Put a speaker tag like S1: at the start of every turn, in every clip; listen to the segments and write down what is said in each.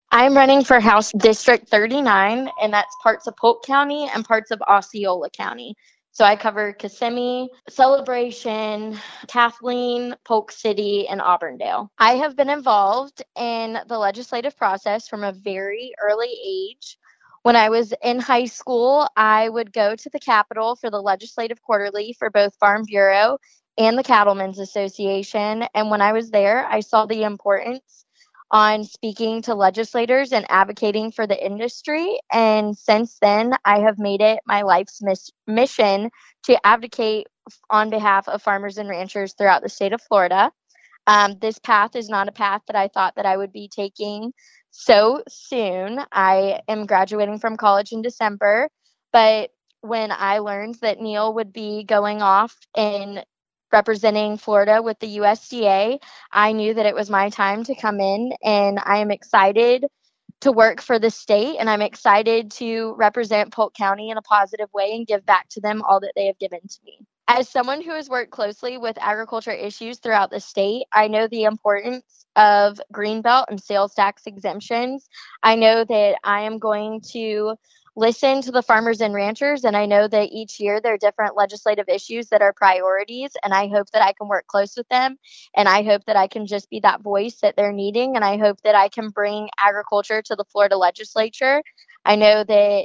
S1: I'm running for House District 39, and that's parts of Polk County and parts of Osceola County. So I cover Kissimmee, Celebration, Kathleen, Polk City, and Auburndale. I have been involved in the legislative process from a very early age. When I was in high school, I would go to the Capitol for the legislative quarterly for both Farm Bureau and the Cattlemen's Association. And when I was there, I saw the importance on speaking to legislators and advocating for the industry. And since then, I have made it my life's mission to advocate on behalf of farmers and ranchers throughout the state of Florida. This path is not a path that I thought that I would be taking so soon. I am graduating from college in December, but when I learned that Neil would be going off and representing Florida with the USDA, I knew that it was my time to come in, and I am excited to work for the state, and I'm excited to represent Polk County in a positive way and give back to them all that they have given to me. As someone who has worked closely with agriculture issues throughout the state, I know the importance of Greenbelt and sales tax exemptions. I know that I am going to listen to the farmers and ranchers, and I know that each year there are different legislative issues that are priorities, and I hope that I can work close with them, and I hope that I can just be that voice that they're needing, and I hope that I can bring agriculture to the Florida legislature. I know that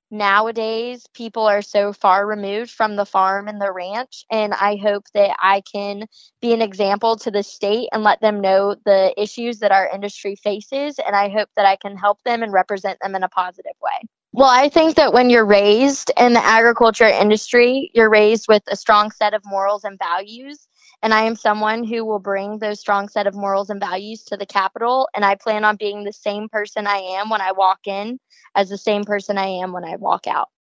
S1: nowadays people are so far removed from the farm and the ranch, and I hope that I can be an example to the state and let them know the issues that our industry faces, and I hope that I can help them and represent them in a positive way. Well, I think that when you're raised in the agriculture industry, you're raised with a strong set of morals and values. And I am someone who will bring those strong set of morals and values to the Capitol. And I plan on being the same person I am when I walk in as the same person I am when I walk out.